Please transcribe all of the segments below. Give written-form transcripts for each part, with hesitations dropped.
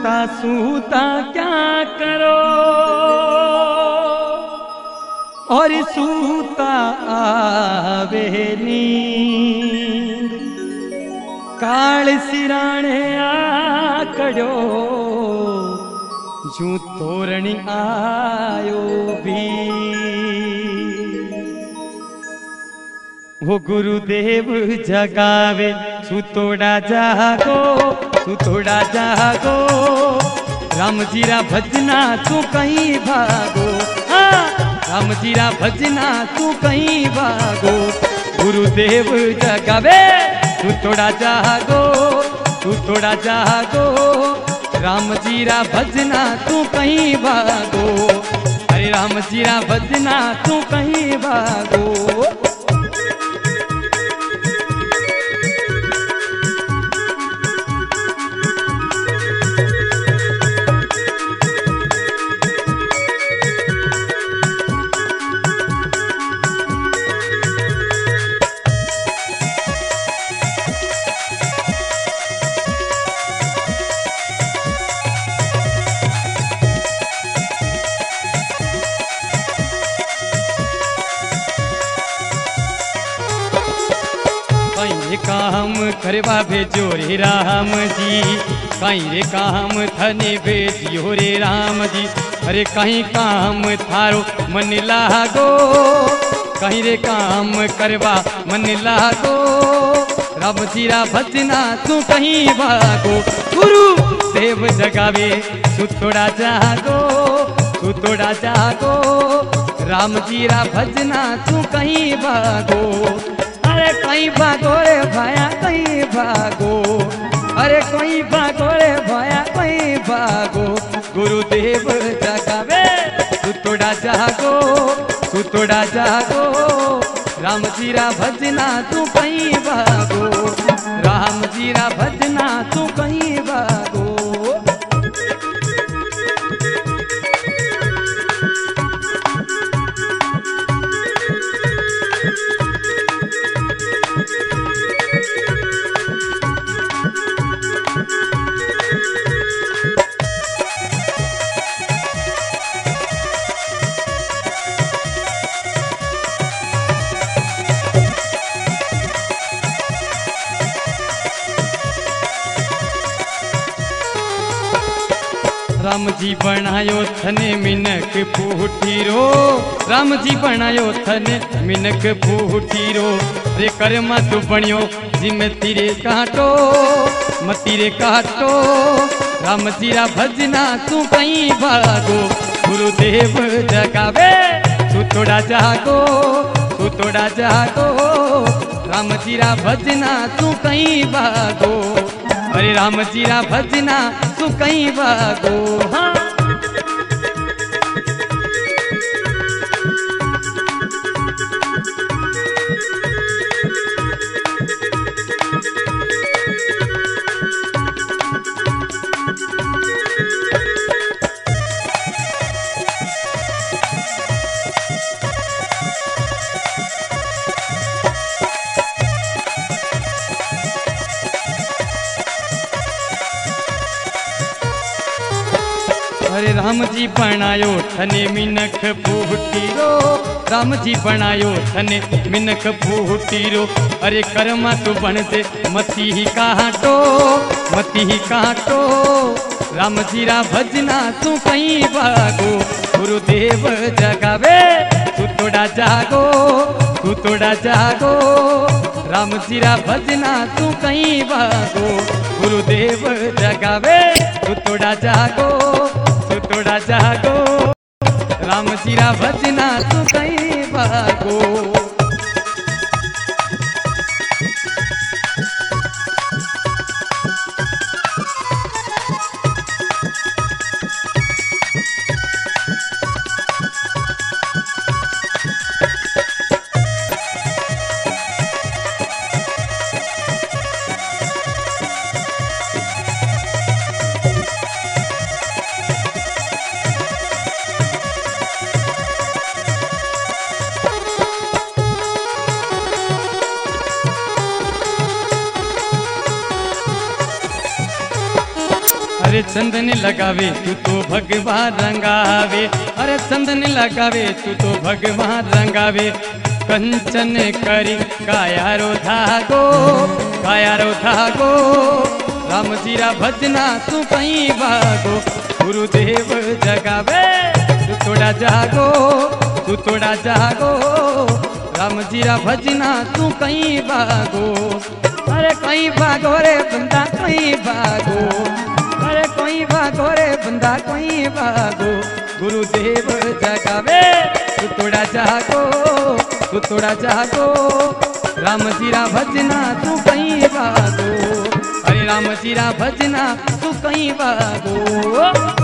सूता सूता क्या करो और सूता आवे नींद काल सिराणे आकड़ो जू तोरणी आयो भी वो गुरुदेव जगावे सुतोड़ा जागो सुतोड़ा जागो राम जीरा भजना तू कहीं भागो हाँ राम जीरा भजना तू कहीं भागो गुरुदेव जगावे सुतोड़ा जागो सुतोड़ा जागो राम जीरा भजना तू कहीं भागो अरे राम जीरा भजना तू कहीं भागो काम करवा भेजो रे राम जी कहीं रे काम थने भेजियो रे राम जी अरे कहीं काम थारो मन लागो कहीं रे काम करवा मन लागो राम जीरा भजना तू कहीं भागो गुरु देव जगावे सुतोड़ा जागो सुतोड़ा जागो राम जीरा भजना तू कहीं भागो अरे कहीं भागो रे भाया कहीं भागो अरे कहीं भागो रे भाया कहीं भागो गुरुदेव जगावे सुतोड़ा जागो सुतोड़ा जागो राम जीरा भजना तू कहीं भागो राम जीरा भजना तू कहीं भागो राम जी बनायो थने मिनक फूटीरो राम जी बनायो थने मिनक फूटीरो रे कर्म तू बनियो जिम तीरे काटो मतीरे काटो राम जीरा भजना तू कहीं भागो गुरुदेव जगावे सुतोड़ा जागो सुतोड़ा जागो राम जीरा भजना तू कहीं भागो अरे राम जीरा भजना तू कहीं भागो हाँ अरे राम जी बनायो थने मिनख फूटीरो राम जी बनायो थने मिनख फूटीरो अरे कर्मा तू बनते मती ही काटो मती ही काटो राम जीरा भजना तू कहीं भागो गुरुदेव जगावे सुतोड़ा जागो सुतोड़ा जागो राम जीरा भजना तू कहीं भागो गुरुदेव जगावे सुतोड़ा जागो सुतोड़ा जागो राम जीरा भजना तू कहीं भागो अरे चंदन लगावे तू तो भगवान रंगावे, अरे चंदन लगावे तू तो भगवान रंगावे। कंचन करी काया रो धागो, काया रो धागो। राम जीरा भजना तू कहीं भागो, गुरुदेव जगावे तू थोड़ा जागो, तू थोड़ा जागो। राम जीरा भजना तू कहीं भागो, अरे कहीं भागो रे बंदा कहीं भागो, अरे कहीं भागो रे बंदा कहीं भागो। गुरुदेव जगावे तू थोड़ा जागो, तू थोड़ा जागो। राम जीरा भजना तू कहीं भागो, अरे राम जीरा भजना तू कहीं भागो।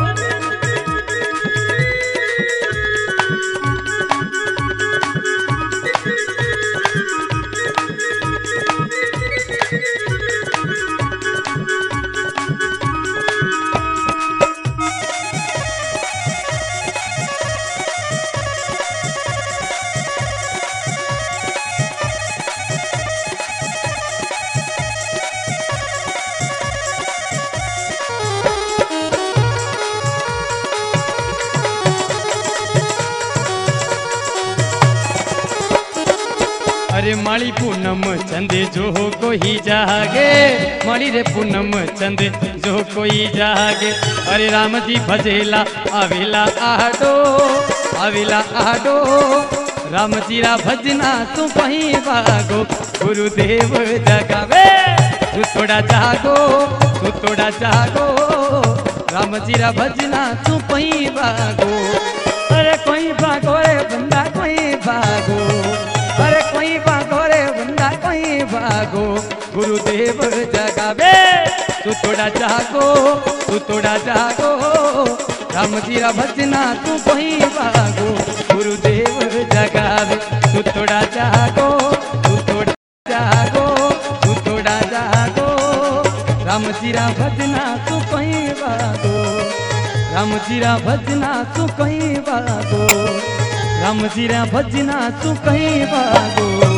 अरे माली पूनम चंद जो कोई जागे, माली रे पूनम चंद जो कोई जागे। अरे राम जी भजेला आवेला आडो, आवेला आडो। राम जीरा भजना तू कहीं भागो, गुरुदेव जगावे तू थोड़ा जागो, तू थोड़ा जागो। राम जीरा भजना तू कहीं भागो, अरे कोई भागो रे बंदा कोई भागो, अरे कोई भागो रे बंदा कोई भागो। गुरुदेव जगावे तू थोड़ा जागो, तू थोड़ा जागो। राम जीरा भजना तू कहीं भागो, गुरुदेव जगावे तू थोड़ा जागो, तू थोड़ा जागो, तू थोड़ा जागो। राम जीरा भजना तू कहीं भागो, राम जीरा भजना तू कहीं भागो, राम जीरा भजना तू कहीं भागो।